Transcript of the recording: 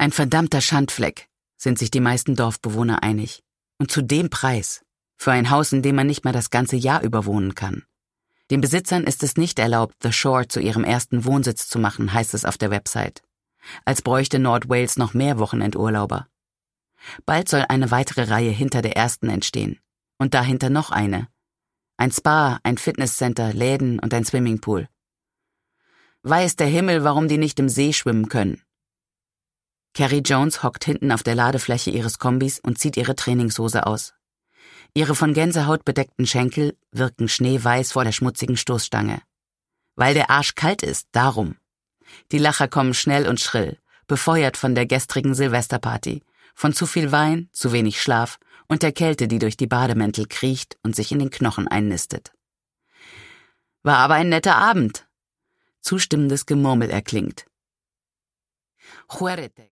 Ein verdammter Schandfleck, sind sich die meisten Dorfbewohner einig. Und zu dem Preis. Für ein Haus, in dem man nicht mal das ganze Jahr über wohnen kann. Den Besitzern ist es nicht erlaubt, The Shore zu ihrem ersten Wohnsitz zu machen, heißt es auf der Website. Als bräuchte Nordwales noch mehr Wochenendurlauber. Bald soll eine weitere Reihe hinter der ersten entstehen. Und dahinter noch eine. Ein Spa, ein Fitnesscenter, Läden und ein Swimmingpool. Weiß der Himmel, warum die nicht im See schwimmen können. Carrie Jones hockt hinten auf der Ladefläche ihres Kombis und zieht ihre Trainingshose aus. Ihre von Gänsehaut bedeckten Schenkel wirken schneeweiß vor der schmutzigen Stoßstange. Weil der Arsch kalt ist, darum. Die Lacher kommen schnell und schrill, befeuert von der gestrigen Silvesterparty, von zu viel Wein, zu wenig Schlaf und der Kälte, die durch die Bademäntel kriecht und sich in den Knochen einnistet. War aber ein netter Abend. Zustimmendes Gemurmel erklingt.